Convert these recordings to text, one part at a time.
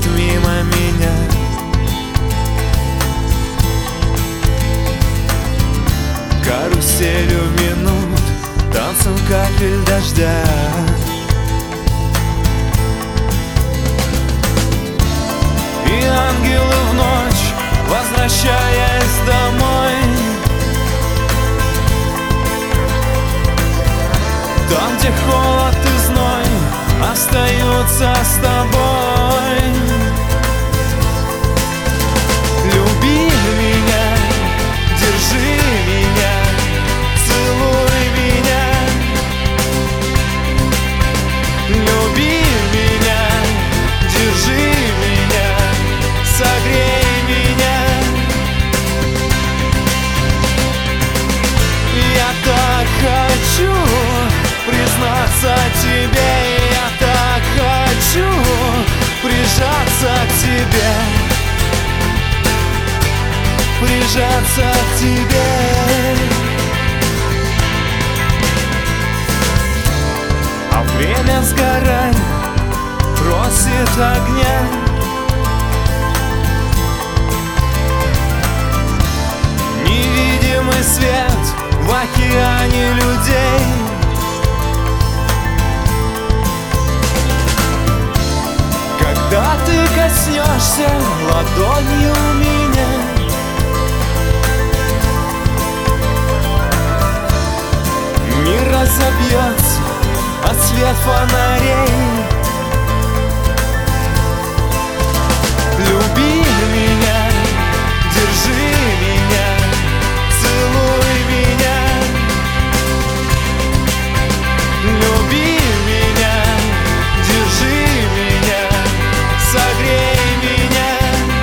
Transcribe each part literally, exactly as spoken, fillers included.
мимо меня. Каруселью минут, танцем капель дождя. И ангелы в ночь, возвращаясь домой, там, где холод и зной, остаются с тобой. Люби меня, держи меня, целуй меня. Люби меня, держи меня, согрей меня. Я так хочу признаться тебе, я так хочу прижаться к тебе, прижаться к тебе. А время сгорай, просит огня. Невидимый свет в океане людей. Когда ты коснешься ладонью меня, мир разобьется от свет фонарей. Люби меня, держи меня, целуй меня. Люби меня, держи меня, согрей меня.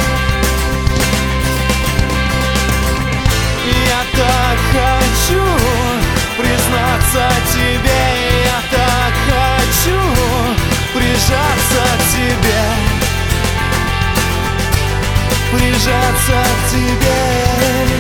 Я так хочу признаться тебе, я так хочу прижаться к тебе, прижаться к тебе.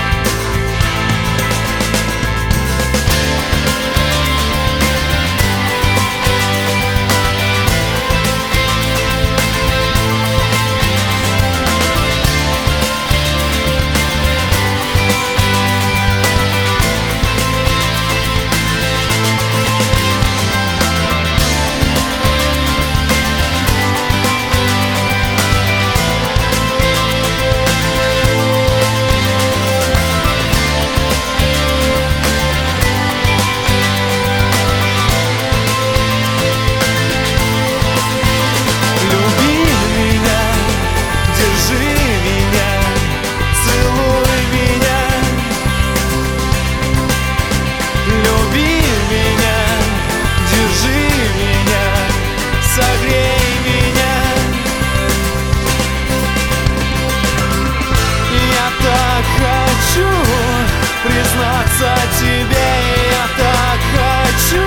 Признаться тебе, я так хочу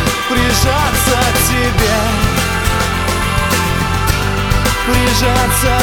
прижаться к тебе, прижаться